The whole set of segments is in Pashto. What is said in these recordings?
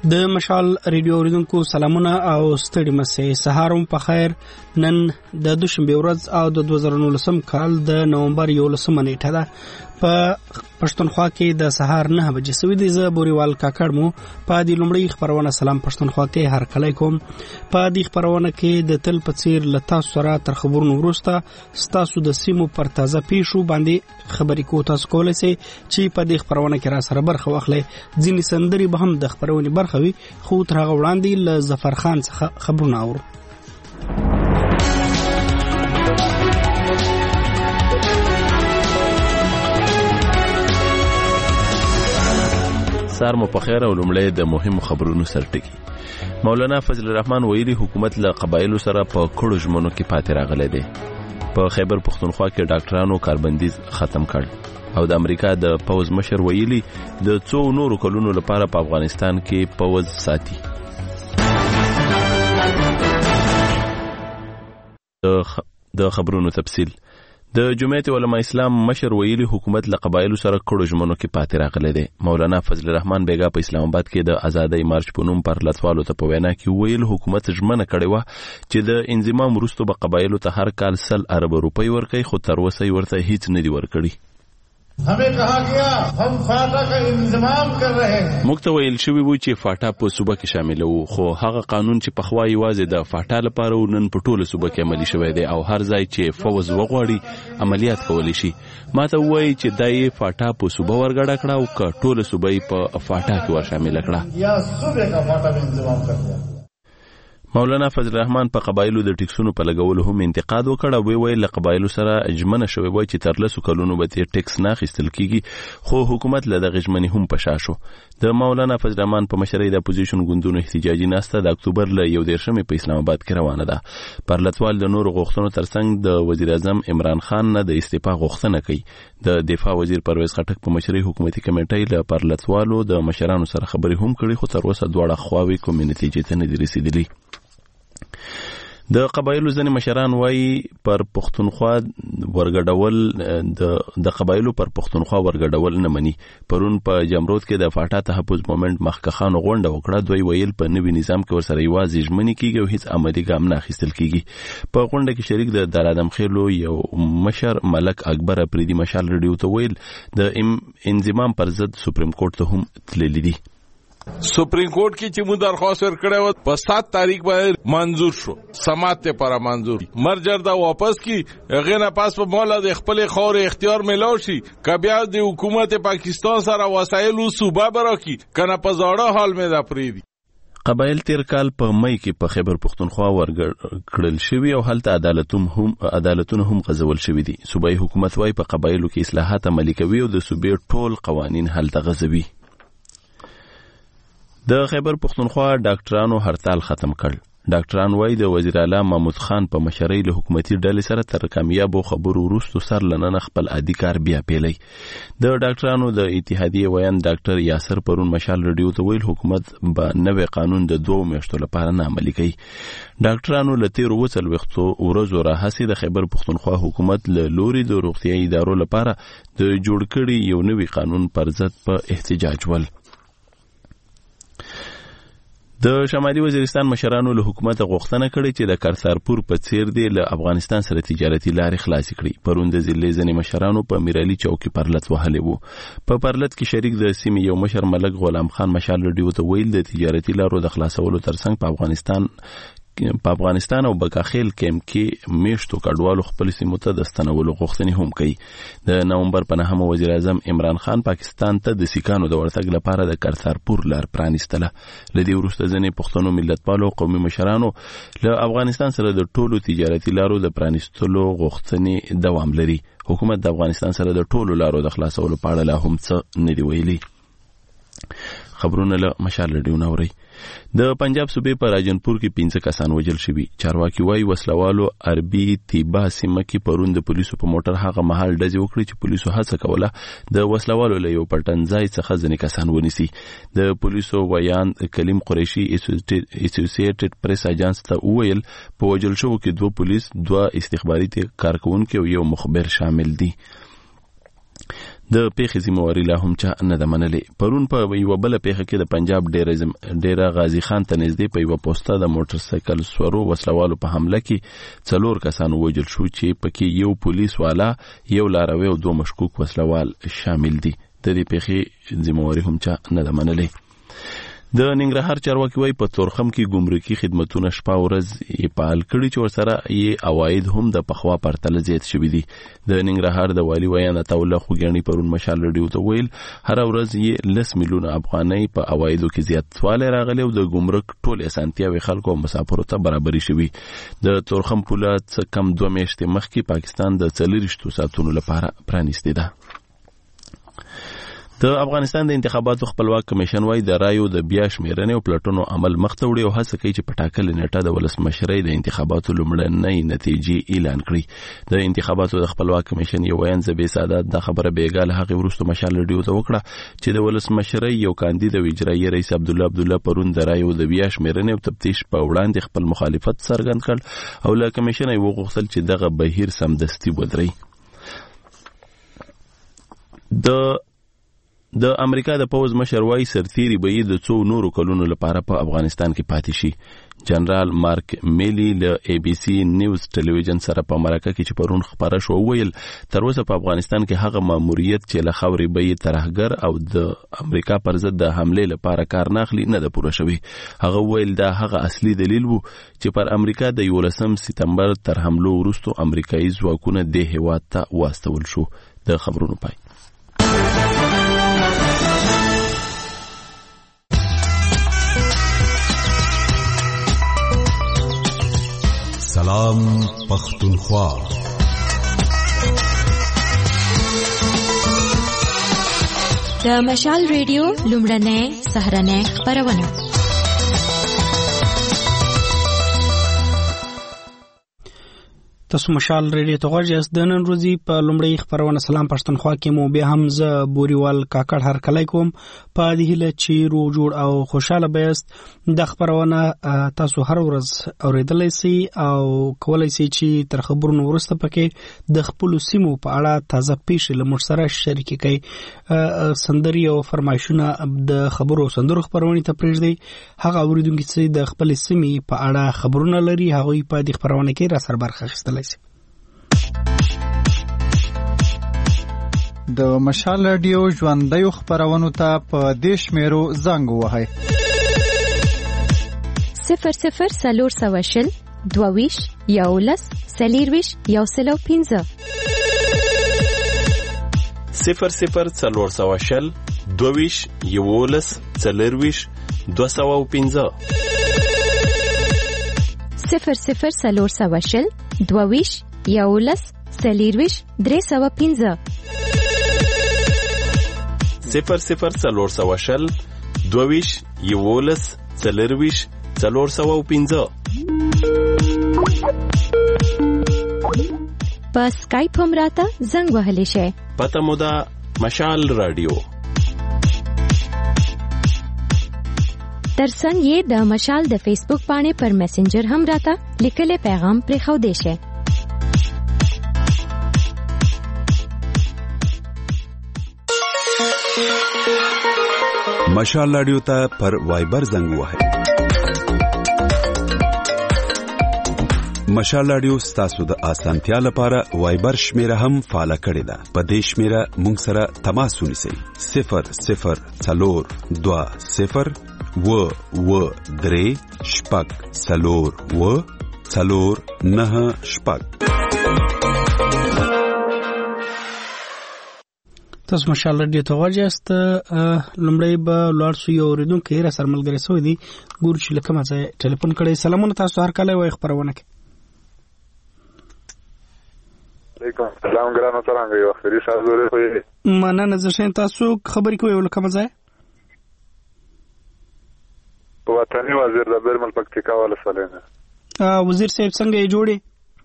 د مشال ریډیو اوریدونکو سلامونه او ستړي مسئ سهارم په خیر. نن د دوشنبه ورځ او د 2019 کال د نومبر 11 نیټه ده. په پښتونخوا کې د سهار 9 بجې سوي دي. زه بوريوال کاکړ مو په دې لومړی خبرونه سلام پښتونخوا کې هر کله کوم. په دې خبرونه کې د تل پڅیر لتا سره تر خبرونو ورسته ستاسو د سیمو پر تازه پیښو باندې خبرې کو. تاسو کولای شئ چې په دې خبرونه کې را سره برخه واخلئ. ځینې سندري به هم د خبرونې برخه وي، خو تر هغه وړاندې له ظفر خان څخه خبرونه اورو. سار مو په خیر او لومړی د مهمو خبرونو سرټکی. مولانا فضل الرحمن ویلي حکومت له قبایلو سره په کړو ژمنو کې پاتې راغلی دی. په خیبر پښتونخوا کې ډاکټرانو کاربندیز ختم کړ او د امریکا د پوز مشر ویلي د څو نورو کلونو لپاره په افغانستان کې پوز ساتي. د خبرونو تفصیل. د جمعیت علماء اسلام مشر ویلي حکومت له قبایلو سره کړو ژمنو کې پاتې راغلی دی. مولانا فضل الرحمن بیګا په اسلام آباد کې د ازادۍ مارچ په نوم پر لټوالو ته په وینا کې ویل حکومت ژمنه کړې و چې د انضمام وروسته به قبایلو ته هر کال 100 ارب روپۍ ورکړي، خو تر اوسه ورته هیڅ نه دی ورکړي. हमें कहा गया हम फाटा का इंतजाम कर रहे हैं. مکته ویل شوی و چې فاټا په صوبه کې شامل وو، خو هغه قانون چې په خوا یوازې د فاټا لپاره نن په ټوله صوبه کې عملی شوی دی او هر ځای چې فوز وغواړي عملیات کولی شي. ماته وایي چې دای فاټا په صوبه ورګړه کړه او که ټوله صوبه په فاټا کې ور شامل کړه. یا صوبه کا فاټا میں انتظام کر دیا. مولانا فضل الرحمن په قبایلو د ټیکسونو په لګولو هم انتقاد وکړ او ویل له قبایلو سره ژمنه شوې وای چې تر لسو کلونو به ټیکس نه اخیستل کیږي، خو حکومت له دغه ژمنې هم په شا شو. د مولانا فضل الرحمن په مشرۍ د اپوزیشن ګوندونو احتجاجي ناسته د اکتوبر له 11 په اسلام آباد کې روانه ده. پر لټوال د نورو غوښتنو ترڅنګ د وزیر اعظم عمران خان نه د استعفا غوښتنه کوي. د دفاع وزیر پرویز خټک په مشرۍ حکومتي کمیټې له پر لټوالو د مشرانو سره خبرې هم کړې، خو تر اوسه دواړه خواوې کومې نتیجې ته نه دي رسیدلي. د قبایلو ځینې مشران وایي پر پښتونخوا ورګډول د قبایلو پر پښتونخوا ورګډول نه مني. پرون په جمرود کې د فاټا تحفظ مومنت مخکخانو غونډه وکړه. دوی ویل په نوي نظام کې ورسره یوازې ژمنې کیږي او هیڅ عملي ګام نه اخیستل کیږي. په غونډه کې شریک د دلادم خیلو یو مشر ملک اکبر افریدي مشال ریډیو ته ویل د انضمام پر ضد سپریم کورټ ته هم تللی دي. سپریم کورٹ کی چې مو درخواست ورکړی و په 7 تاریخ باندې منظور شو، سماعت ته پر منظور مرجر دا واپس کی غینا پاس په مولا د خپل خور اختیار ملو شي کبیا د حکومت پاکستان سره وسایل او صوبه برا کی کنه په زړه حال مې دا پریدي. قبایل تیر کال په مئی کې په خیبر پښتونخوا ورګړل شوی او هلته عدالتونه هم غزول شوی دي. صوبایي حکومت وايي په قبایلو کې اصلاحات عملي کوي او د صوبې ټول قوانین هلته غزوي. د خیبر پښتونخوا ډاکټرانو هړتال ختم کړ. ډاکټران وایي د وزیر اعلی محمود خان په مشرۍ له حکومتي ډلې سره تر کامیابو خبرو وروسته سر لنن خپل عادي کار بیا پیلي. د ډاکټرانو د اتحادیې ویان ډاکټر یاسر پرون مشال ریډیو ته ویل حکومت به نوې قانون د 2 میاشتو لپاره نه عملي کوي. ډاکټرانو له 13 ورځو راهیسې د خیبر پښتونخوا حکومت له لوري د روغتیايي ادارو لپاره د جوړ کړي یو نوي قانون پر ضد په احتجاج ول. د شمالي وزیرستان مشرانو له حکومت غوښتنه کړې چې د کرتارپور په څیر دی له افغانستان سره تجارتي لارې خلاص کړي. پرون د ضلع ځینې مشرانو په میرالي چوک کې پرلط وهلې وو. په پرلط کې شریک د سیمې یو مشر ملک غلام خان مشال ریډیو ته ویل د تجارتي لارو د خلاصولو ترڅنګ په افغانستان او بکاخیل کې میشتو کډوالو خپل سیمو ته د ستنولو غوښتنې هم کوي. د نومبر په 9 وزیر اعظم عمران خان پاکستان ته د سیکانو د ورتګ لپاره د کرتارپور لار پرانیستله. لدی وروسته ځینې پښتنو ملتپالو قومي مشرانو له افغانستان سره د ټولو تجارتي لارو د پرانیستلو غوښتنې دوام لري. حکومت د افغانستان سره د ټولو لارو د خلاصولو په اړه لا هم څه نه دی ویلي. خبرونه له مشال ریډیو نوري. د پنجاب صوبې په راجنپور کې 15 کسان وژل شوي. چارواکي وايي وسلوالو عربي تیبا سیمه کې پرون د پولیسو په موټر هغه مهال ډزې وکړې چې پولیسو هڅه کوله د وسلوالو له یو پټنځای څخه ځینې کسان ونیسي. د پولیسو ویان کلیم قریشي اسوسییټډ پریس اجانس ته وویل په وژل شوو کې 2 پولیس، 2 استخباراتي کارکونکي او 1 مخبر شامل دي. د پیښې ذمہواري لا هم چا نه ده منلې. پرون په یوه بله پیښه کې د پنجاب ډیره غازي خان ته نږدې په یوه پوسته د موټر سایکل سورو وسلوالو په حمله کې 4 کسان ووژل شو چې پکې یو پولیس والا، یو لاروی او 2 مشکوک وسلوال شامل دي. د دې پیښې ذمہواري هم چا نه ده منلې. د ننګرهار چارواکي وايي په تورخم کې ګمرکي خدمتونه شپه ورځ یې فعال کړي چې ورسره یې عواید هم د پخوا پرتله زیات شوي دي. د ننګرهار د والي ویاند عطاالله خوږیاڼي پرون مشال رډیو ته ویل هر ورځ یې 10 میلیونه افغانۍ په عوایدو کې زیاتوالی راغلی او د ګمرک ټول اسانتیاوې خلکو او مسافرو ته برابري شوي. د تورخم پوله څه کم 2 میاشتې مخکې پاکستان د 24 ساعتونو لپاره پرانیستې ده. د افغانستان د انتخاباتو خپلواک کمیشن وايي د رایو د بیا شمیرنې او پلټنو عمل مخته وړي او هڅه کوي چې په ټاکلې نیټه د ولسمشرۍ د انتخاباتو لومړنۍ نتیجې اعلان کړي. د انتخاباتو د خپلواک کمیشن یو ویاند زبې سادات د خبره بیګال هغه وروسته مشال رډیو ته وکړه چې د ولسمشرۍ یو کاندید او اجرایي رئیس عبدالله پرون د رایو د بیا شمیرنې او تفتیش په وړاندې خپل مخالفت څرګند کړ او له کمیشن یې وغوښتل چې دغه بهیر سمدستي ودري. د امریکا د پوز مشر وايي سرتيري به یې د 2 نورو کلونو لپاره په افغانستان کې پاتې شي. جنرال مارک میلی له ABC نیوز ټلویزیون سره په مرکه کې چې پرون خبره شو ویل تر اوسه په افغانستان کې هغه ماموریت چې له خاورې به یې ترهګر او د امریکا پر ضد د حملې لپاره کار نه اخلي نه ده پوره شوی. هغه ویل دا هغه اصلي دلیل وو چې پر امریکا د 11 سپتمبر تر حملو وروسته امریکایي ځواکونه د هیواد ته واستول شو. د خبرونو پای. سلام پختونخوا. د مشال ریډیو لومړنۍ سهارنۍ خبرونه. تاسو مشال ریډیو ته غوږ یاست. د نن ورځې په لومړۍ خبرونه سلام پښتونخوا کې مو بیا هم زه بوريوال کاکړ هرکلی کوم په دې هیله چې روغ جوړ او خوشاله بیاست. د خبرونه تاسو هر ورځ اوریدلای شئ او کولای شئ چې تر خبرونو وروسته پکې د خپل سیمو په اړه تازه پیښې له موږ سره شریک کړئ. سندري او فرمایشونه د خبرو سندرو خبرونه ته پرېږدئ. هغه اوریدونکو چې د خپل سیمې په اړه خبرونه لري هغه په دې خبرونه کې را سره برخه اخیستل. د مشال رادیو ژوندۍ خبرونو ته په دیش میرو زنګ وهاي 00 سلور سواشل دوویش یولس سلیرویش یوسلو 15 00 سلور سواشل دوویش یولس سلیرویش 215 00 سلور سواشل دوویش یولس سلیرویش 315 00 سلور سواشل دوویش یولس سلیرویش 415 په سکایپ هم راته زنګ وهلی شئ. پته مو ده مشال رادیو. ترڅنګ یې د مشال د فیسبوک باندې پر میسنجر هم راته لیکلي پیغام پرېښودی شئ. مشال رادیو ته پر وایبر زنګ وهئ. مشال رادیو ستاسو د اسانتیا لپاره وایبر شمیره هم فعال کړی ده. په دې شمیره مونږ سره تماس ونیسئ. 00 4 2 0 و 3 شپږ 4 و 4 9 شپږ. تاسو مشال رادیو ته غوږ یاست. لومړی به لاړ شو یو اوریدونکی را سره ملګری شوی دی. ګورو چې له کومه ځایه ټلیفون کړی. سلامونه تاسو هرکلی وایي خپرونه کې. علیکم سلام ګرانو څرنګه یو اخري شازورې خو مننه زه ښه یم. تاسو خبرې کوئ له کومه ځایه؟ وطني وزیر د بیرمل پکتیکا ولسوالۍ نه. وزیر صاحب څنګه یې جوړې؟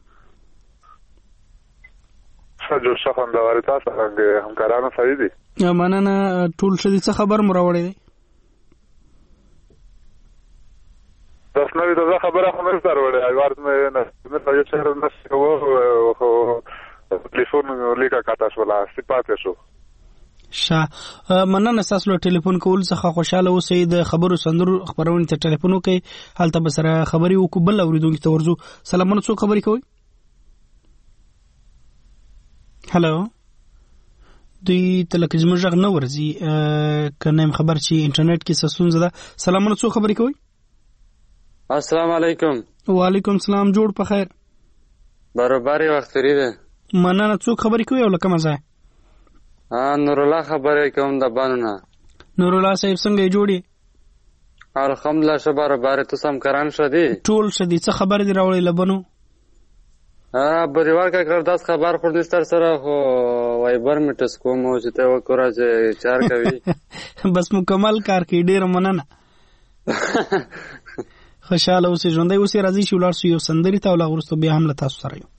جوړ ښه خوندورې. تاسو څنګه همکارانو صحیح دي؟ مننه ټول ښه دي. څه خبر مو راوړی دی؟ داس نوې تازه خبره خو مې راوړې. ایوارد مې په یو شهر نه شو خو ټلیفون لیکه کاته شو لا سپاتې شو. مننه تاسو له ټلیفون کول څخه خوشاله اوسئ. د خبرو سندرو خبرونه ته ټلیفون وکړئ، هلته به سره خبري وکړو. بل اوریدونکو ته ورځو. سلامونه، څوک خبري کوي؟ هلو، دوی تلک زموږ غږ نه ورځي، کنه خبر چې انټرنیټ کې څه ستونزه ده. سلامونه، څوک خبري کوي؟ السلام علیکم. وعلیکم السلام، جوړ په خیر. برابرې وخت لري ده. مننه، څوک خبري کوي او لکه مزه؟ نور الله خبرې کوم د بانونه. نور الله صاحب څنګه جوړي؟ الحمدلله شه برابرې. تو سم کران شدي؟ ټول شدي. څه خبر دی راوړې لبنو؟ بریوار کا کرداس خبر خور نستر سره خو وایبر میټس کوم چې ته وکړه چې چار کوي. بس مکمل کار کوي. ډیر مننه. خوشاله اوسې، ژوندۍ اوسې. راځي چې ولاړ سو یو سندري ته، ولا ورستو بیا هم له تاسو سره یو.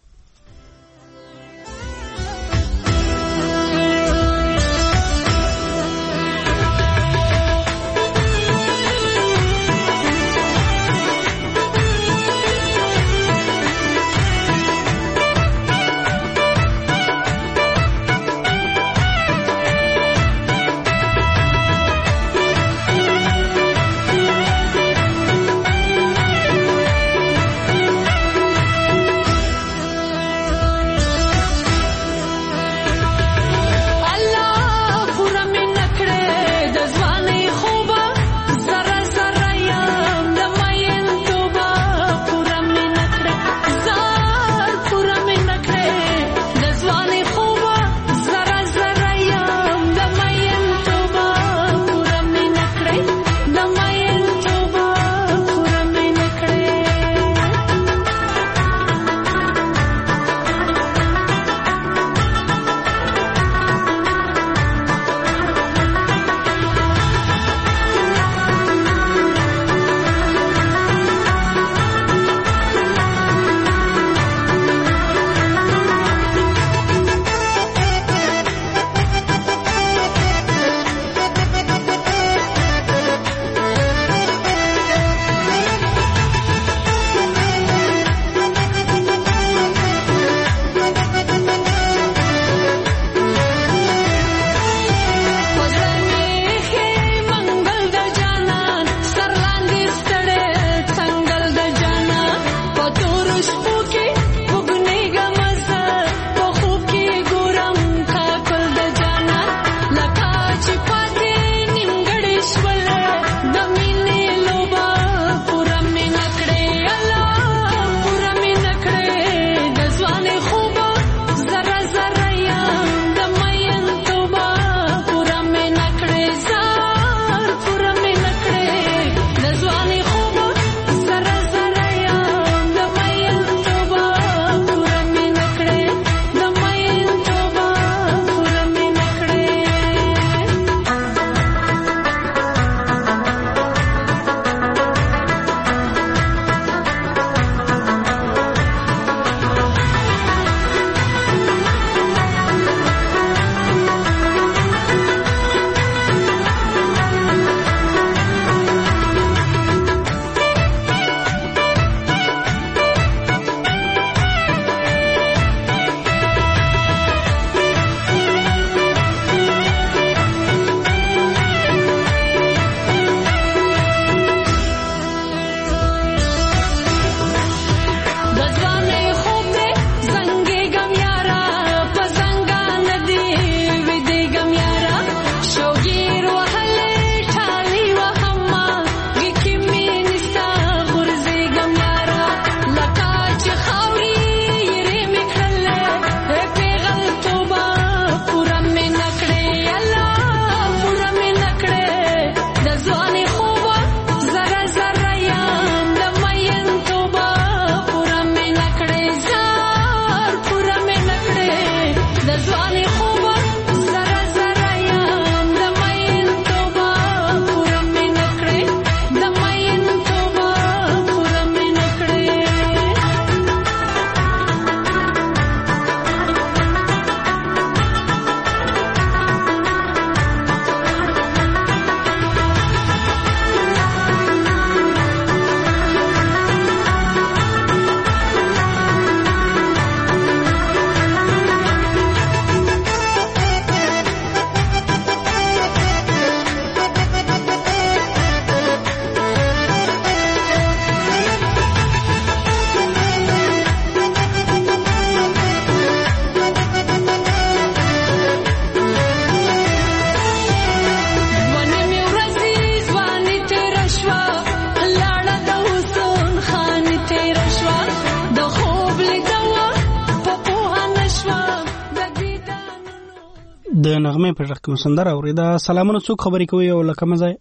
د نغمه په ځخ کې سندره اوریدا. سلامونه، څوک خبرې کوي او لکه مزه؟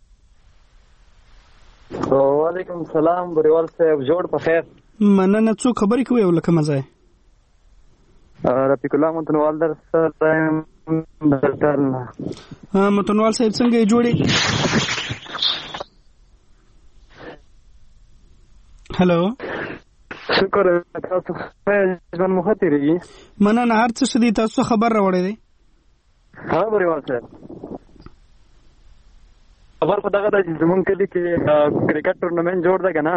وعلیکم السلام بریوال صاحب، جوړ په خیر. مننه، څوک خبرې کوي او لکه مزه؟ رفیق الله متنوال در سره دلته. متنوال صاحب څنګه جوړي؟ هلو، شکر تاسو ژوند مو ښه تېرېږي؟ مننه، هر څه دي. تاسو خبر راوړی دی؟ ها بریوال صاحب، خبر په دغه ده چې زمونږ کلي کې کرکټ ټورنمنټ جوړ دی که نه؟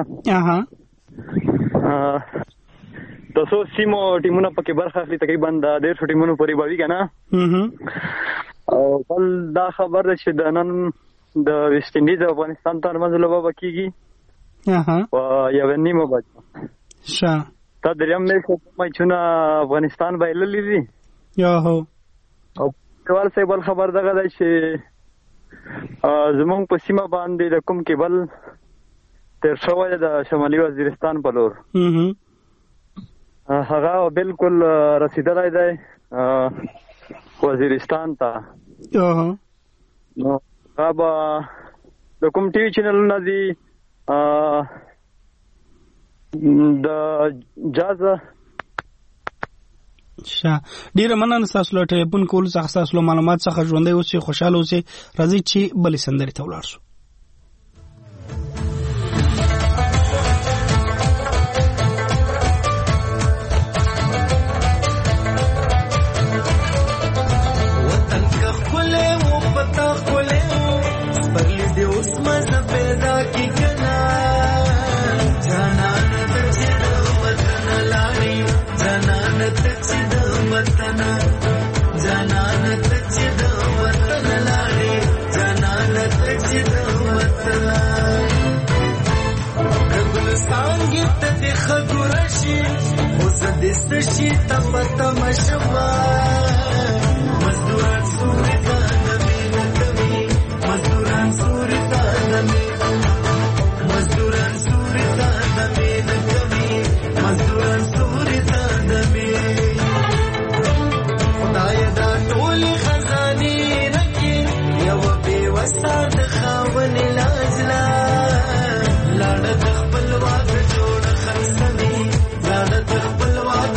د څو سیمو ټیمونه پکې برخه اخلي، تقریبا د 150 ټیمونو پورې به وي که نه؟ او بل دا خبر ده چې د نن د ویسټ انډیز او افغانستان ترمنځ لوبه به کېږي په 1:30 بجو. دا دریم میچونه افغانستان بایللي دي. او دیوال صاحب بل خبر دغه دی چې زمونږ په سیمه باندې د کوم کیبل تیر شوی د شمالي وزیرستان په لور، هغه بالکل رسیدلی دی وزیرستان ته. نو هغه به د کوم ټي وي چینلونه دي د جاز. ډیره مننه تاسو له ټلیفون کول څخه، تاسو له معلومات څخه ژوندۍ اوسئ، خوشاله اوسئ. راځئ چې بلې سندرې ته ولاړ شو. دستشی تپتم شما مزدوران سوری دانمی نکمی، مزدوران سوری دانمی، مزدوران سوری دانمی نکمی، مزدوران سوری دانمی. خدای دا ټولی خزانی رکی یو بی وساد خاون لاجلا لاړه د خپل واک جوړ خرڅوي، لاړه د خپل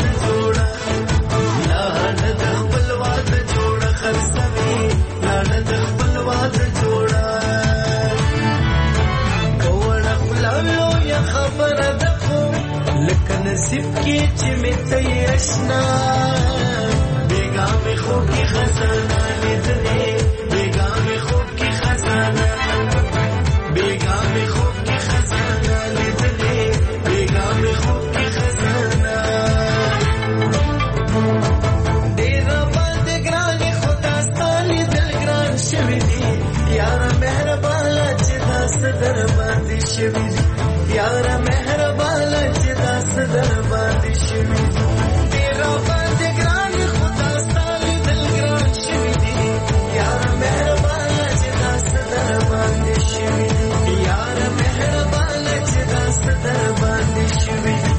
نصیب کی چې می ته آشنا بیگا می خوب کی خزانه لیدلې، بیگا می خوب کی خزانه، بیگا می خوب کی خزانه لیدلې، بیگا می خوب کی خزانه. ډېر باندې ګران خدا ستاسو دل ګران شوی دی یار، مهربانه چې داس در باندې شوی دی یار، مهربانه چې داس در باندې شوی دی. ډېر باندې ګران خدا ستاسو دل ګران شوی دی یار، مهربانه چې داس در باندې شوی دی یار، مهربانه چې داس در باندې شوی دی.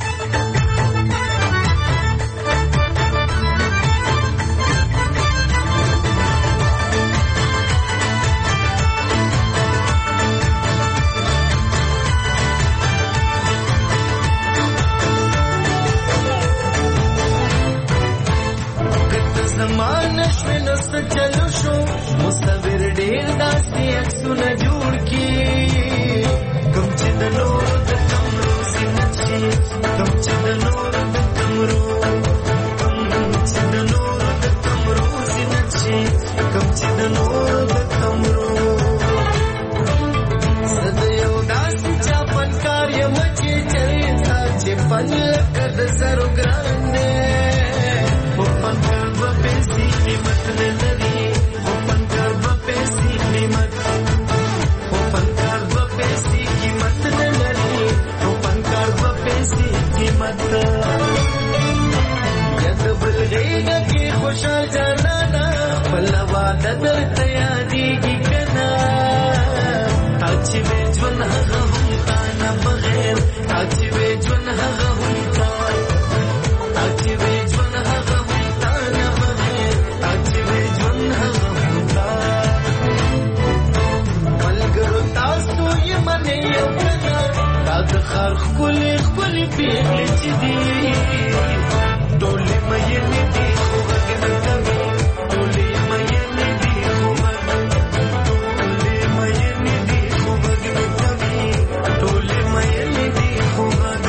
زمانه شوی نست چلو شو مصور ډیر داسې عکسونه جوړ کی، کوم چې د نور د کمرو زینت شي، کوم چې د نور د کمرو، کوم چې د نور د کمرو زینت شي، کوم چې د نور د کمرو. زه یو داسې چاپنکار یم چې چرېتا چې پن لکه د زرو ګران دی، پنکار با پیسی نعمت نلری، پنکار با پیسی نعمت، پنکار با پیسی قیمت نلری، پنکار با پیسی قیمت. ید بلغیگا کی خوشحال جانانا پلا وعده در تیادیگی کنا، تاچی بے جون هغه هم تانا بغیر، تاچی بے جون هغه هم تانا، تاچی بے جون هغه هم تانا بغیر، تاچی بے واخلې چې دي ټولې مینې دي خو غږ نه کوي ټولې مینې دي خو غږ ټولې مینې دي خو غږ نه کوي ټولې مینې دي خو غږ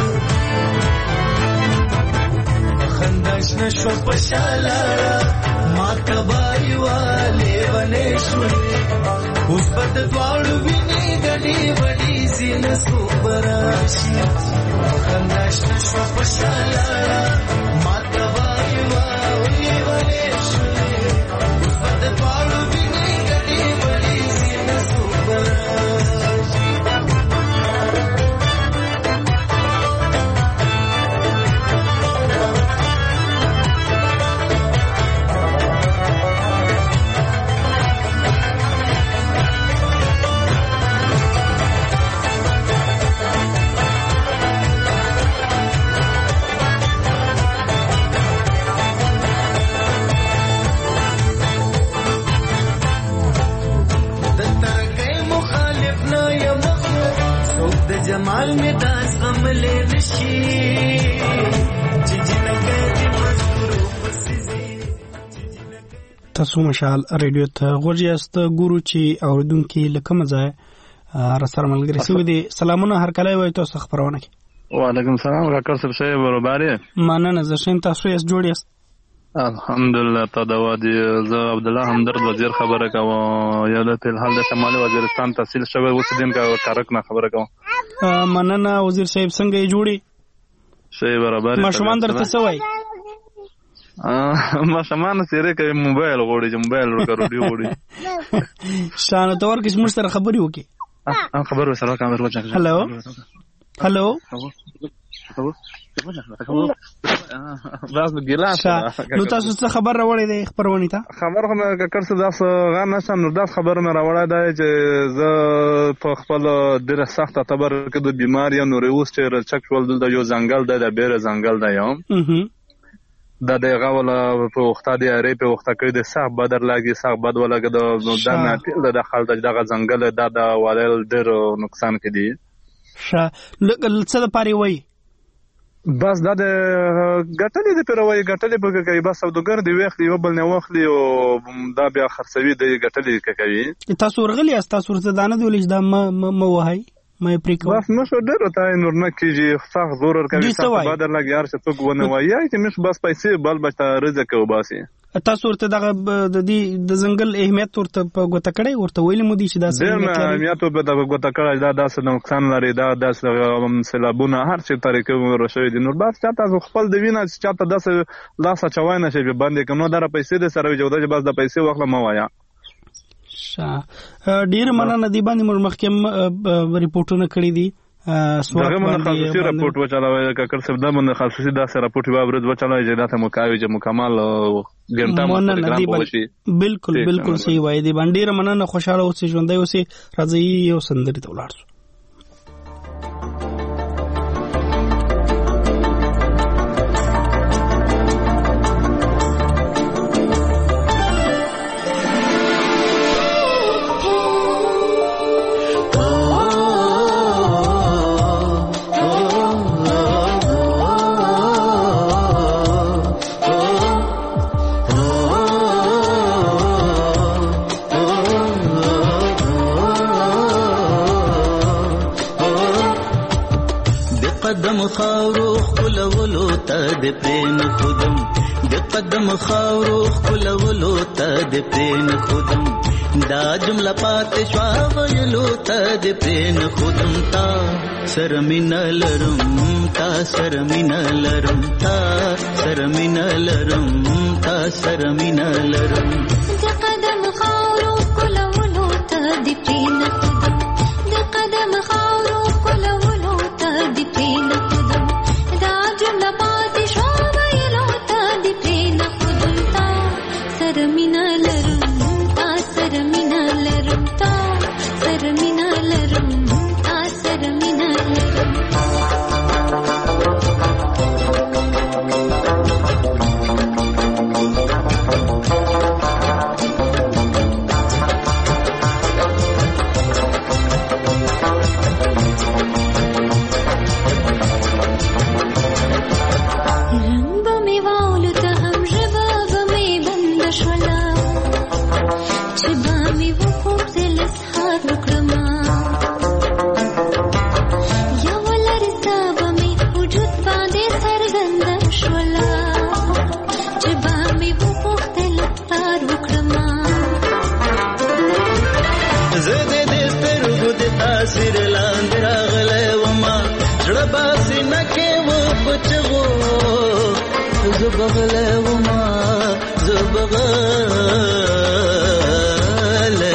خنداش نشو پشاله ما کبای والے ونه شوې اوس پد دواړو ویني غړي وړي زین سوبراشي خنداش نشو پشاله ما کبای والے ونه شوې اوس پد دواړو ویني غړي وړي زین سوبراشي جمال میں داس غم لے نشی جنګه دې مذکور وسزي تاسو مشال ریډیو ته غوړیاست ګورو چې اوردونکو لکه مزه را سره ملګری سوي دي سلامونه هر کله وای تاسو خبرونه کی وعلیکم السلام راکړ سب شه برابر مننه زه شین تاسو یې جوړیاست الحمدلله تداوادي زه عبد الله همدرد وزیر خبره کوم ایالت الحال د شمالي وزیرستان تحصیل شوی اوس دین کا تارک نه خبره کوم مننه وزیر صاحب څنګه یې جوړي شی برابر ما شومان درته سوای ما شومان سره کوي موبایل غوړي موبایل ورکړو دی غوړي شان تور کس مر سره خبري وکي خبر سره کامر وځه هلو راز ګلاس نو تاسو څه خبر راوړی دی خبرونه ته خبر خو مې کړڅ داس غان نشم نو داس خبر مې راوړی دی چې زه په خپل ډېر سخت تبر کې د بیماری نو ریوس چې چک ول د یو ځنګل د بیره ځنګل دی یم دا دغه ولا په وخت دی ری په وخت کې د صاحب بدر لاګي صاحب بد ولا د نه پیل د خلک دغه ځنګل د ولل ډېر نقصان کړي شه څه د پاره وای بس دا د ګټلې د پیروي ګټلې په کوي بس سوداګر دی وخت یو بل نه وخلی او دا بیا خرڅوي د ګټلې کوي تاسو ورغلی تاسو ورته دانه دی ولې دا ما وای مې پریکو بس نو شو ډېر ته نور نه کیږي فخ ضرر کوي تاسو بدل لګ یار چې څوک ونه وایي چې مش بس پیسې بل بچا رزق وباسي تاسو ورته دغه د ځنګل اهمیت ورته په ګوته کړی ورته ویل مو دي چې دا څه اهمیت په دغه ګوته کړی دا داسې نقصان لري دا داسې سیلابونه هر څه طریقې ورشوي دي نور بس چاته خپل د وینې چاته داسې لاس چوي نه شي باندې کوم دا پیسې د سره جوړه چې بس د پیسې واخله ما وایا ډیر مننه دی باندې موږ مخکې ریپورتونه کړی دي دغه من خصوصي راپورټ وچلوي ککر سب د من خصوصي دا سره راپورټ وابرد وچلوي چې دا ته مکاوي چې مکمل ګرټا مونږ بالکل صحیح وای دی باندې مننه خوشاله اوسې ژوندۍ اوسې راځي یو سندري ته ولاړ قدم خاورو خلولو تا د پرین خودم د قدم خاورو خلولو تا د پرین خودم دا جمله پات شوا ویلو تا د پرین خودم تا سرمینلرم تا سرمینلرم تا سرمینلرم تا سرمینلرم د قدم خاورو خلولو تا د پرین خودم د قدم خاورو خلولو تا د پرین خودم دا جمله پات شوا ویلو تا د پرین خودم تا سرمینلرم تا سرمینلرم تا سرمینلرم تا سرمینلرم بچو زبغله وما زبغله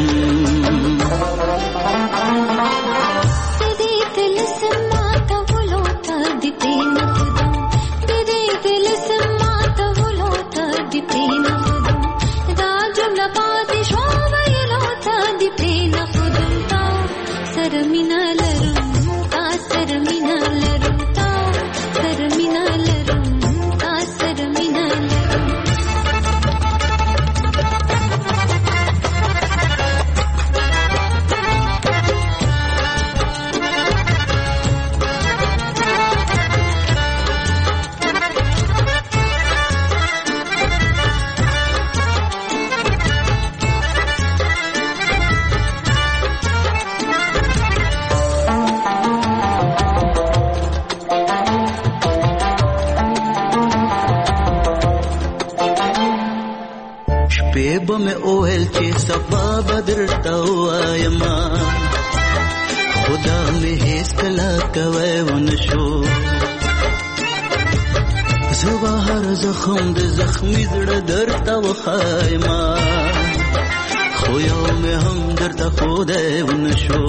دې دل سما ته ولو ته دې پین خدا دې دل سما ته ولو ته دې پین خدا دا جمله پاتې شو ویلو ته دې پین خدا تا سر مینا لرم تا سر مینا لرم تا سر مینا لرم تا سر مینا لرم شپې به مې اوهل چې صفا بدرته وایما خدا مې هیڅ کله کوی ونشو زه به هر زخم د زخمي زړه درته وښایما خو یو مې هم درته ښودی ونشو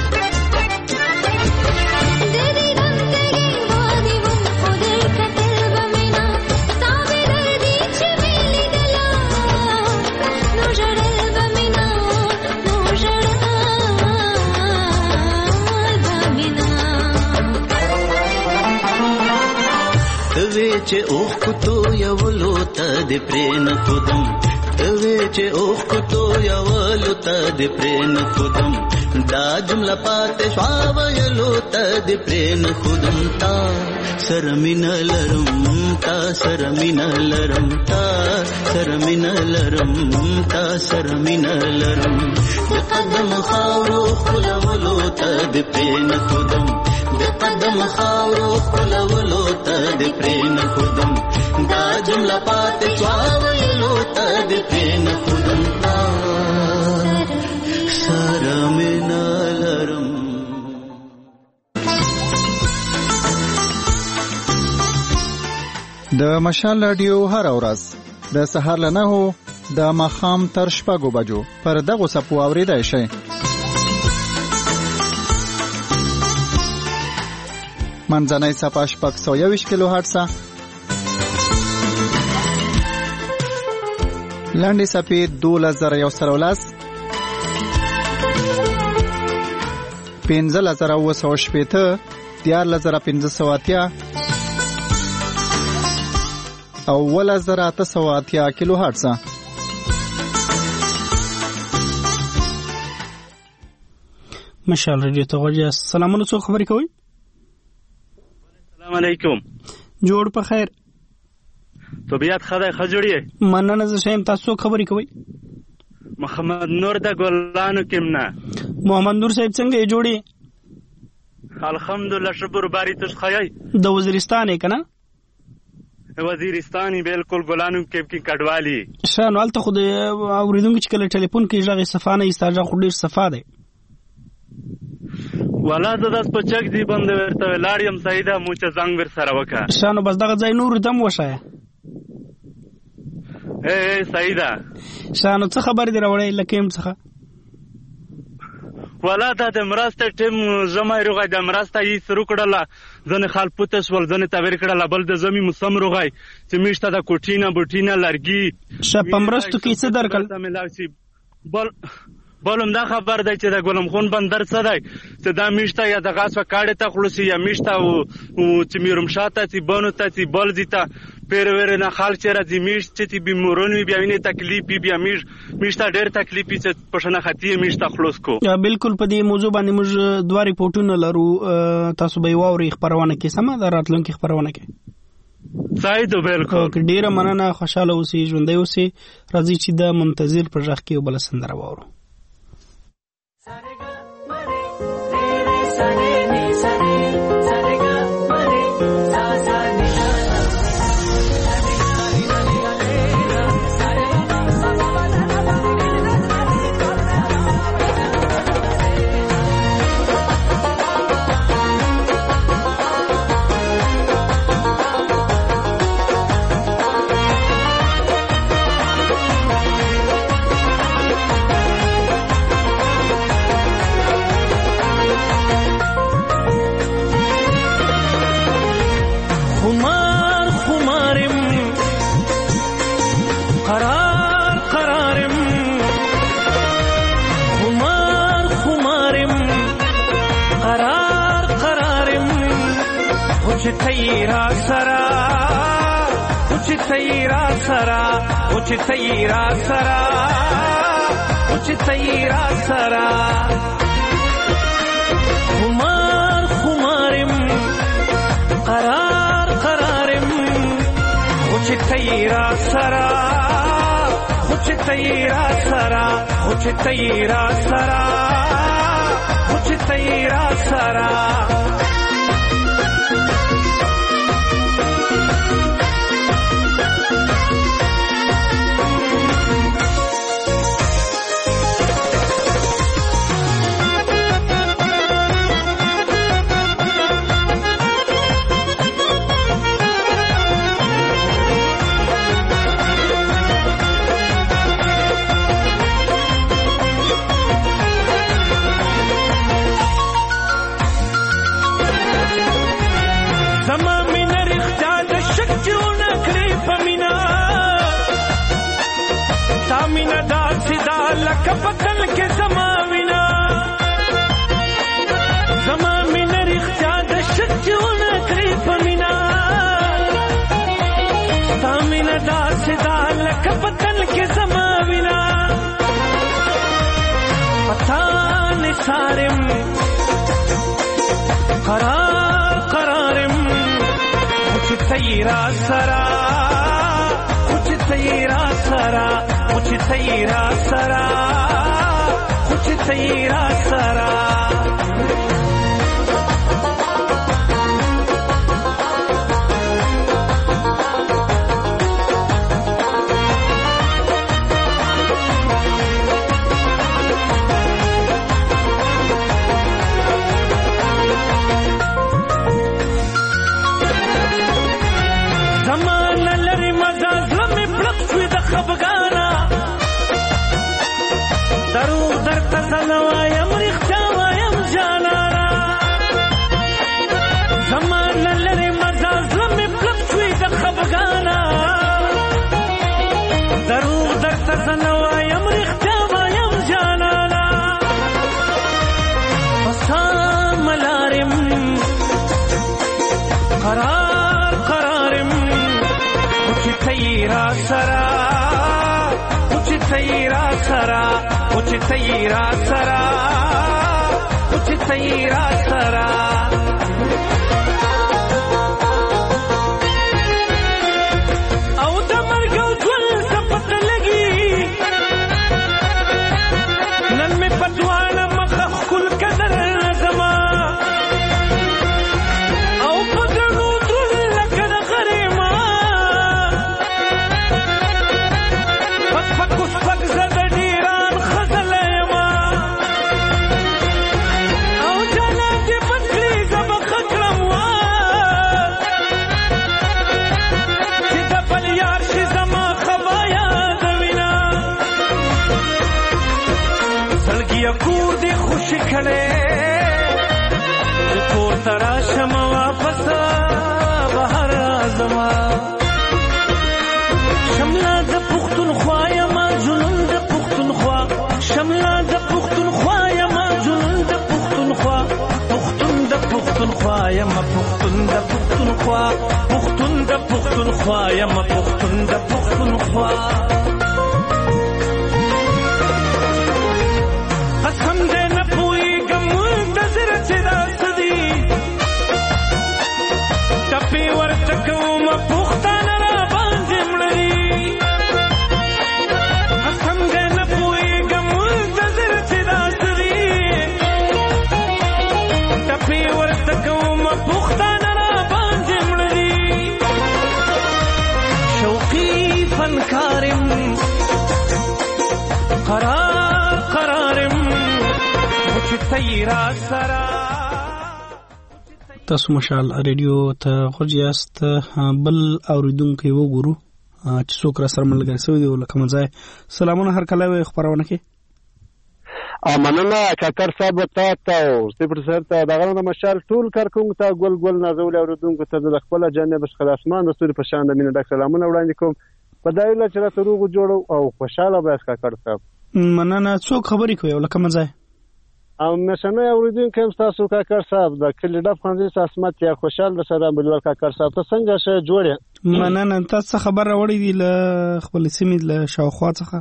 چې اوخ کوتو یولو ته دې پرې نه خودم توی چې اوخ کوتو یولو ته دې پرې نه خودم دا جمله پاتې شوه ویلو ته دې پرې نه خودم تا سره مینه لرم تا سره مینه لرم تا سره مینه لرم تا سره مینه لرم د قدم خاورو ښکلولو ته دې پرې نه خودم د قدم خاورو ښکلولو ته دې پرې نه خودم دا جمله پاتې شوه ویلو ته دې پرې نه خودم تا سره مینه لرم. د مشال رادیو هر ورځ د سهار له 9 د ماښام تر 6 بجو پر دغه سپو اوریدای شئ. منځنۍ صفحه 621 کیلو هرتز، لاندې صفحه 2113 15980 14580 او 1880 کیلو هرتز. مشال رادیو ته غوږی. سلامونه، څو خبرې کوي؟ السلام علیکم. جوړ په خیر. طبیعت خدای خجوړی. مننه. زه شیم. تاسو خبرې کوي؟ محمد نور د ګلانو کېمنا. محمد نور صاحب څنګه یې جوړی؟ الحمدلله شکر باری تاسو خایي. د وزیرستان یې کنه؟ وزیرستاني بالکل ګلانو کې کډوالی. شانو الته خو د اوریدونکو چې کله ټلیفون کې ژغه صفانه ایستاجه خو ډیر صفا ده. ولا زداس په چک دی بند ورته لاړیم سیدا موچ زنګ ور سره وکا. شانو بس دغه ځای نور دم وشايه. سیدا شانو څه خبر دی راوړې لکیم څخه؟ ولا دا د مراسته ټیم زما روغای د مراسته یې سرو کړله ځنه خال پوتس ول ځنه تاویر کړله بل د زمي مسم روغای چې میشته د کوټینا بوټینا لرګي شپمرستو کې څه درکل بولم دا خبر دی چې د ګلم خون بندر څه دی چې دا میشته یا د غاس وکاړه ته خلصي یا میشته او چې میرم شاته چې بونو ته چې بل زیتا پیرور نه خال چې راځي میشته چې بیمورونی بیا ویني تکلیف بیا میشته ډېر تکلیف چې پښنه ختی میشته خلاص کو. یا بالکل په دې موضوع باندې موږ دوه ریپورتونه لرو، تاسو به واوري خبرونه کې سم ده راتلونکي خبرونه کې. صحیح ده بالکل. ډیره مننه، خوشاله اوسئ، ژوندۍ اوسئ. راځي چې د منتظر پر ځخ کې بل سندره واورو. خمار خمارم قرار قرارم خمار خمارم قرار قرارم خوش تیرا سرا خوش تیرا سرا خوش تیرا سرا خوش تیرا سرا خمار خمارم قرار قرارم خوش تیرا سرا خوش تیرا سرا خوش تیرا سرا خوش تیرا سرا سامنا دا سدا لکه پتل کې زماوینا زمامنا رښتیا د شچونه کړی پمینا سامنا دا سدا لکه پتل کې زماوینا پتا نثارم قرار قرارم خوش تیرا سرا خوش تیرا سرا خوش تیرا سرا خوش تیرا سرا زمان لري مزاج لمي بلق شوي د خفقانا دروغ درته زنه وایم رښتیا وایم جانانا زمانه لرې مزاج زړه مې پلک شوي د خفګانه دروغ درته زنه وایم رښتیا وایم جانانا په سمه لارم قرار قرارم خو چې ته یې راسره تیرا سرا کچھ تیرا سرا کچھ تیرا سرا او د مرګ او ژوند څه پته لګي نن مې په دواړه مخه ښکل قدر زما او په ګڼو دروند لکه د غریما پک پک زده ډیران خزله یما او جانا دې پتلی زب خکرم وا چې د بل یار شي زما خبایا د وینا زړګي کور دې خوشي کړي کور ترا شم واپس بهر زما شملا د پښتونخوا یم جنون د پښتونخوا شملا د پښتونخوا یم جنون د پښتونخوا پښتون د پښتونخوا یم پښتون د پښتونخوا پښتون د پښتونخوا یم پښتون د پښتونخوا قسم دې نه پوهېږم منتظر چې داسې دي ټپې ورته کوم پښتانه راباندې مړه دي قسم دې نه پوهېږم منتظر چې داسې دي ټپې ورته کوم پښتانه راباندې مړه دي شوقي فنکارم قرار قرارم چې تیرا سرا تاسو مشال ریډیو ته خوږ یاست بل اوریدونکو وګورو چې څوک را سره ملګری شوی دی لکه مزای سلامونه هر کله وي خبرونه کې مننه کاکړ صاحب ته او سپیکر صاحب ته دغه د مشال ټول کارکونکو ته ګل نازول اوریدونکو ته د خپل جنب خلاصمان د ستوري په شان د مینه ډک سلامونه وړاندې کوم په دایله چې راته روغ جوړو او خوشاله به کاکړ صاحب مننه. څوک خبرې کوي لکه مزه او مشنه اوریدونکو هم تاسو کاکړ صاحب د کلی ډب خنځي اسمت یا خوشاله سره بلول کاکړ صاحب ته څنګه شه جوړه مننه. تاسو خبر راوړی دی له خپل سیمې له شاوخوا څخه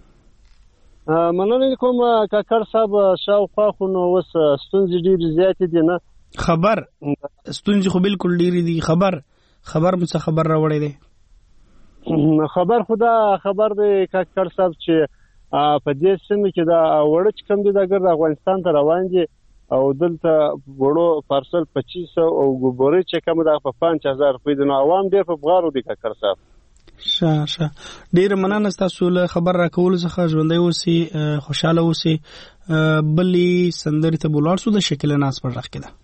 مننه کوم کاکړ صاحب شاوخوا خو نو وس ستونزې ډېرې زیاتې دي نه خبر ستونزې خو بالکل ډېرې دي خبر مڅ خبر راوړی دی خبر خدا خبر دی کاکړ صاحب چې په دې سیمه کې دا وړچ کم دي د افغانستان ته روان دي او دلته وړو پارسل 2500 او ګوبوري چې کوم دا په 5000 روپۍ د عوام ډېر په بغارو دي کاکړ صاحب. شه ډیر مننه تاسو له خبر راکول څخه ژوندۍ اوسئ خوشاله اوسئ. بلې سندرې ته بولار سو د شکل ناس پر راخ کده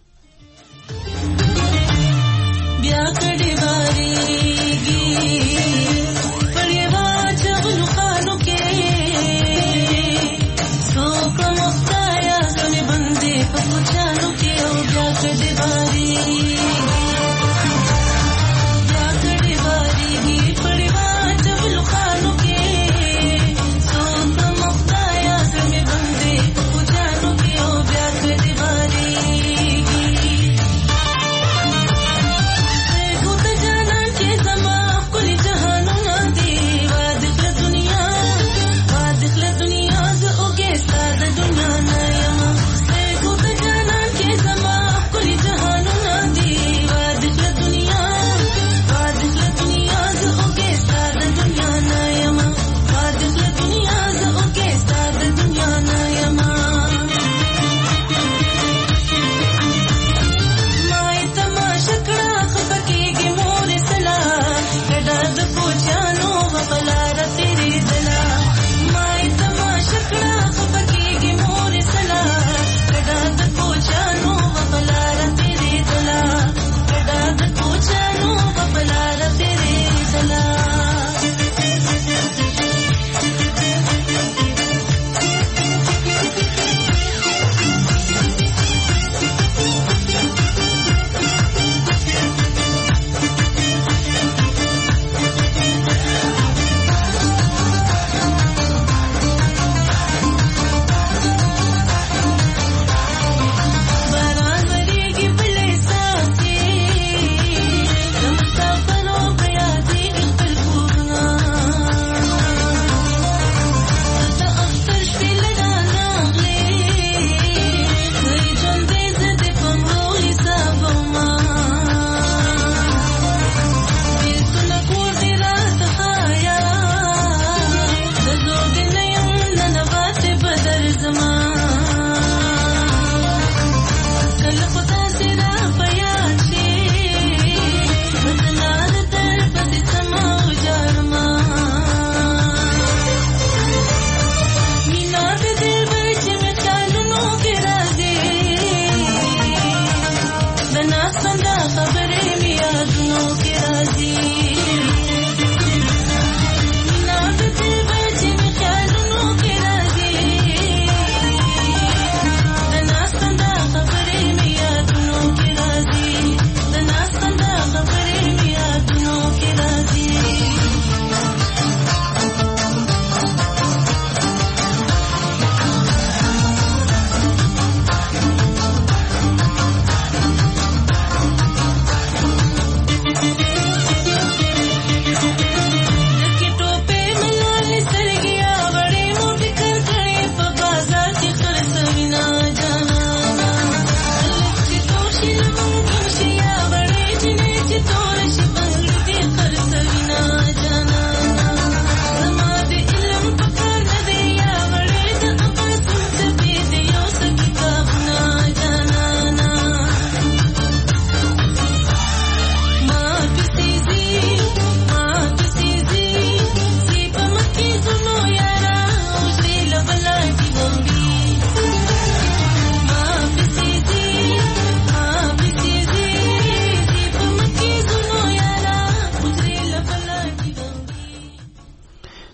بیا کډي باریږي پړیوا چغلو خانو کې سو کوم خدایا سمې بندې په پوچانو کې او بیا کډي باریږي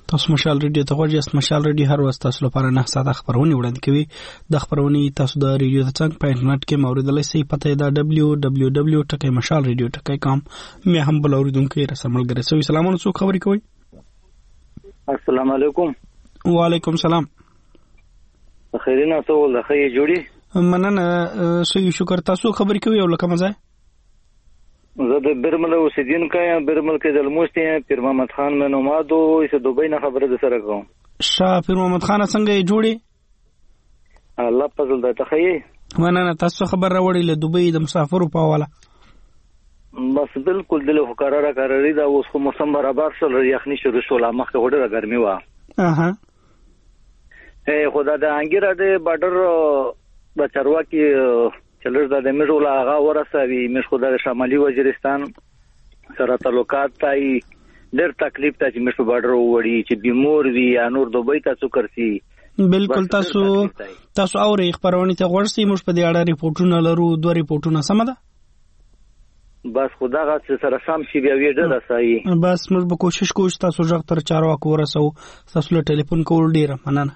تاسو مشال ریډیو ته غوږ یاست. مشال ریډیو هر ورځ تاسو لپاره 9 ساعته خبرونه وړاندې کوي. د خبرونه تاسو د ریډیو د څنګ په انټرنیټ کې موریدلای شئ. پته دا www.mashalradio.com. مې هم بل اوریدونکو رسمل غرسوي. سلامونه، څوک خبرې کوي؟ السلام علیکم. وعلیکم السلام. خیرونه ټول د خیر جوړي. مننه، سوي شکر. تاسو خبرې کوي او لکه مزه؟ زه د برمل اوسیدونکو یم. برمل کې د لموست یم. پیر محمد خان مې نومادو چې دوبۍ نه خبره د سره کوم. شاه پیر محمد خان څنګه جوړي؟ الله فضل ده تخیي. مننه، تاسو خبر راوړی له دوبۍ د مسافرو په حواله. بس بالکل دله قراره قراری دا اوس خو موسم برابر شول، یخني شروع شول، مخکې وړه ګرمي و. خدا د انګیره د بارډر بچروا کې چلر د میرو لا هغه ورسوي. مش خدا د شمالي وزیرستان سره تعلقات تای ډېر تکلیف ته چې مش په بارډر وړي چې بیمور وي یا نور دوبۍ ته څوک کرسي. بالکل تاسو اوري خبرونه ته ورسي. مش په دې اړه ریپورتونه لرو، 2 ریپورتونه سم ده. بس خدا غا سره سم شي بیا ویډه رسایي. بس موږ به کوشش کوو تاسو ژغ تر چارواکو ورسو. تاسو له ټلیفون کول ډیره مننه.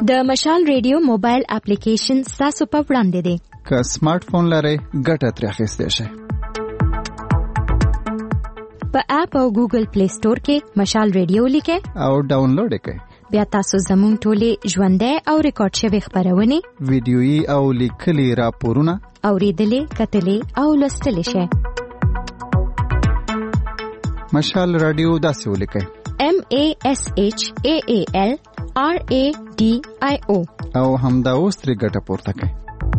د مشال ریډیو موبایل اپلیکیشن تاسو په وړاندې دی. که سمارټ فون لرئ ګټه ترې اخیستی شئ. په اپ او ګوګل پلی سٹور کې مشال ریډیو لیکئ او ډاونلوډ یې کړئ. بیا تاسو زموږ ټولې ژوندۍ او ریکارډ شوي خپرونې، ویډیويي او لیکلي راپورونه اورېدلې، کتلې او لوستلی شئ. مشال رادیو داسې ولیکئ: MASHAALRADIO او همدا اوس ترې ګټه پورته کړئ.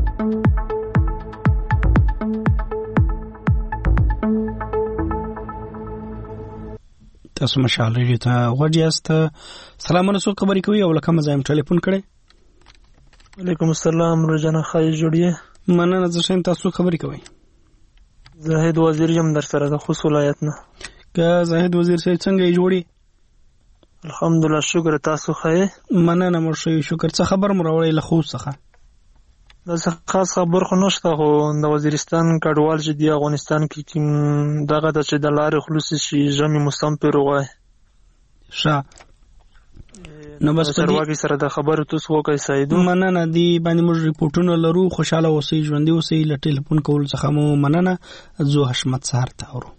تاسو مشال ریډیو ته غوږ یاست. سلامونه، څوک خبرې کوي او له کومه ځای ټلیفون کړی؟ وعلیکم السلام، روزانه خای جوړیه. مننه. زه شین تاسو خبرې کوي. زاهد وزیر یم در سره د خوست ولایت نه. که زاهد وزیر صاحب څنګه یې جوړي؟ الحمدلله، شکر. تاسو خای؟ مننه مرشي، شکر. څه خبر مو راوړی له خوست څخه؟ دا خاص خبر خو نشته، خو د وزیرستان کډوال چې دی افغانستان کې دغه د چې د لارې خلوص شي ژمی موسم پر وای ښه. نو بس سرواګي سره د خبرو تاسو وکای سایدو. مننه. دی باندې موږ ریپورتونه لرو. خوشاله اوسئ، ژوندۍ اوسئ. له ټلیفون کول څخه مو مننه. زو حشمت سهار ته اورو.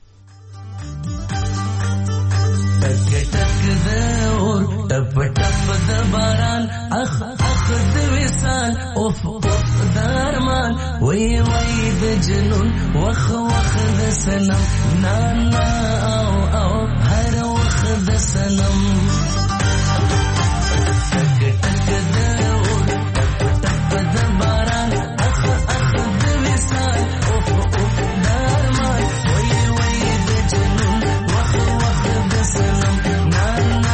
ټپ ټپ د باران اخ اخ د وصال اوف اوف د ارمان وای وای د جنون وخ وخ د سنم نا نا او او هر وخ د سنم ټک ټک د ټپ د باران اخ اخ د وصال اوف اوف د ارمان وای وای د جنون وخ وخ د سنم نا نا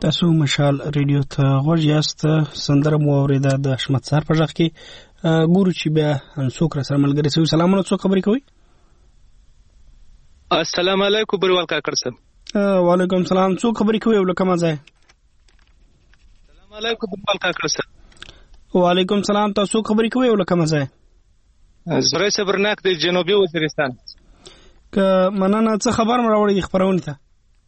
تاسو مشال ریډیو ته غوږ یاست. سندره مو اوریده د حشمت سهار په غږ کې. ګورو چې بیا څوک را سره ملګری شوي. سلامونه، څوک خبرې کوي؟ السلام علیکم بریوال کاکړ صاحب. وعلیکم السلام. څوک خبرې کوي او له کومه ځای؟ السلام علیکم بریوال کاکړ صاحب. وعلیکم السلام. تاسو خبرې کوي او له کومه ځای؟ زړه صبرناک د جنوبي وزیرستان. که مننه، څه خبر مې راوړی خبرونه ته؟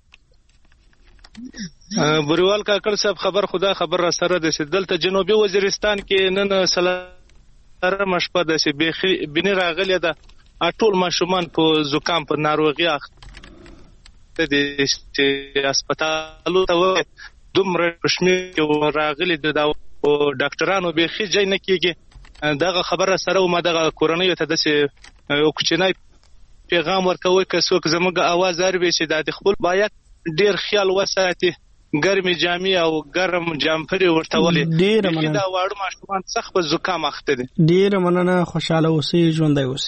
بریوال کاکړ صاحب خبر خدا خبر را سره د دلته جنوبي وزیرستان کې نن سره مشپه د سی بنی راغلی ده. ټول ماشومان په زکام په ناروغي اخته دي چې هسپتالو ته دومره شمیر راغلي د ډاکټرانو به خې نه کیږي. دغه خبره سره ما دغه کورنۍ ته د یو کوچنی پیغام ورکوي که څوک زموږ اواز اوري چې د خپل باید ډیر خیال وساتي، ګرمي جامې او ګرم جامپري ورته ولي. ډیر مننه. دا واړو ماشومان سخت په زکام اخته دي. ډیر مننه. خوشاله اوسئ، ژوندۍ اوسئ.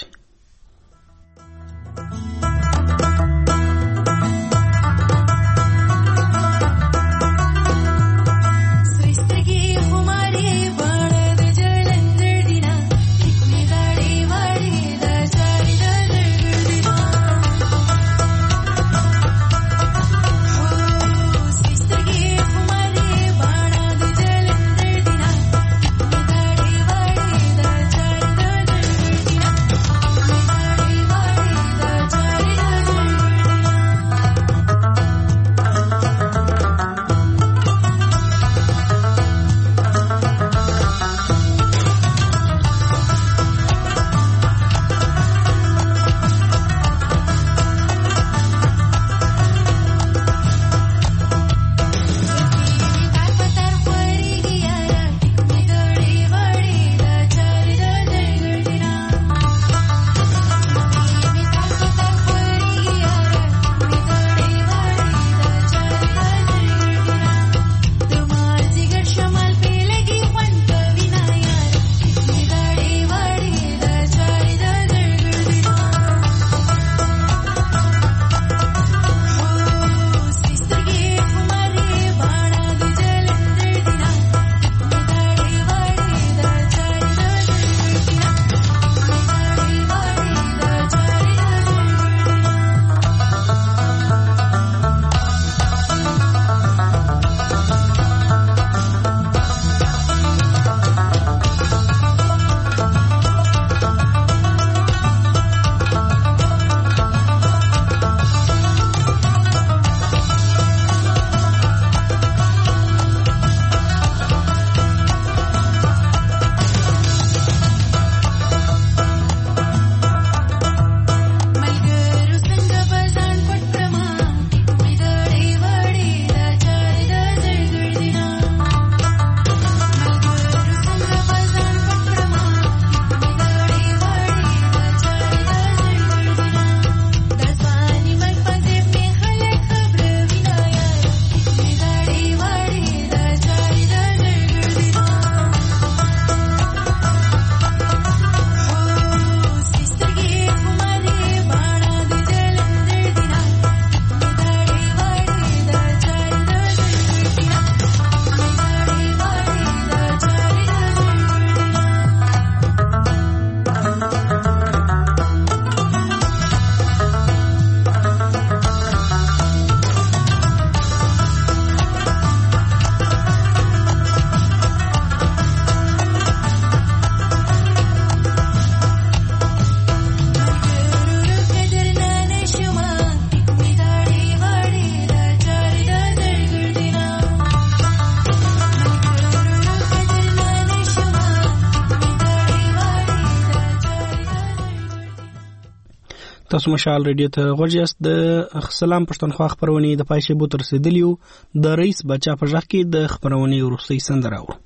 تاسو مشال ریډیو ته غوږ یاست. د سلام پښتونخوا خبرونه د پایښې بو تر رسیدلیو. د رئیس بچا په ځخ کې د خبرونه وروستۍ سندره و.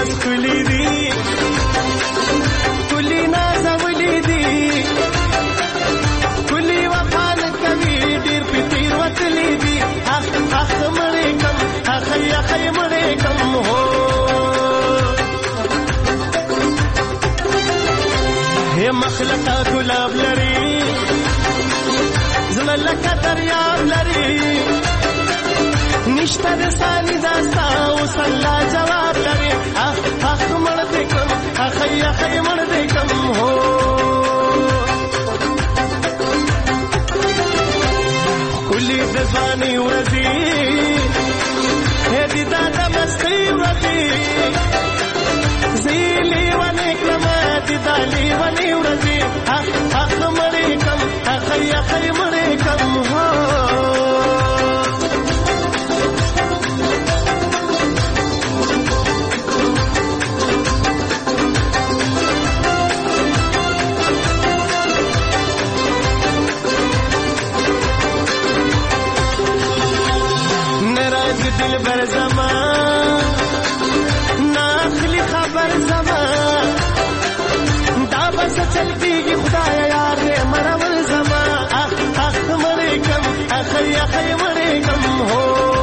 بس کلی دی کلی نازولی دی کلی وفان کوي ډیر پتیر وتلی دی اخ مړې کم اخ مړې کم هو هي مخلقه ګلاب لري زملکه دریاب لري نشته د سالي داستا او سلا جواب لري اخ مړ دې کم اخ مړ دې کم هو کلی د ځواني ورځي هدي دا د مستی ورځي زیلی ونی کلمه دي دالی ونی ورځي اخ مړې کم اخ مړې کم هو دل بر زمان ناخلی خبر زمان دا بس چل کیږي خدای یار مرول زمان اخ مړې کم اخ مړې کم هو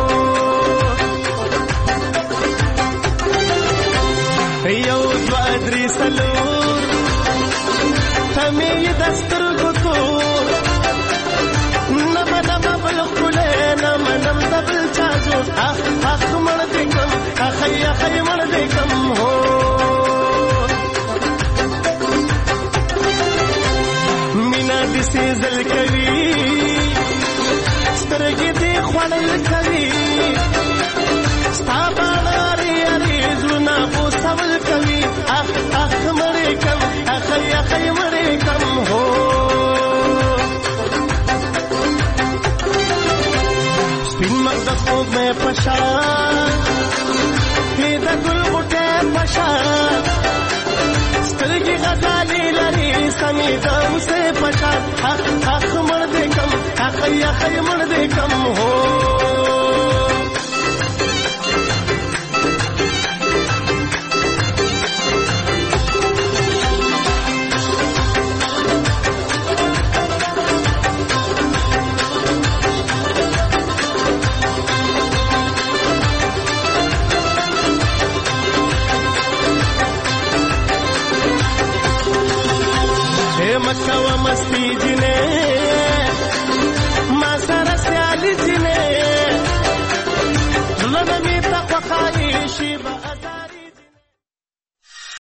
یو دوا درې سلور تمې دستر ګتور نمنم بل خله نمنم دبل چازو اخ مړ دې کم اخ مړ دې کم هو مینا دې سیزل کوي سترګې دې خوړل کوي ستا باندې اړې زړه په سوال کوي اخ مړې کم اخ مړې کم هو سپین مقدس خوب میں پشان پیدا گل بوٹے پشان سترگی غزالی لری سمیدم سے پشان اخ مړ دې کم اخ مړ دې کم ہو مکہ و مستی جنے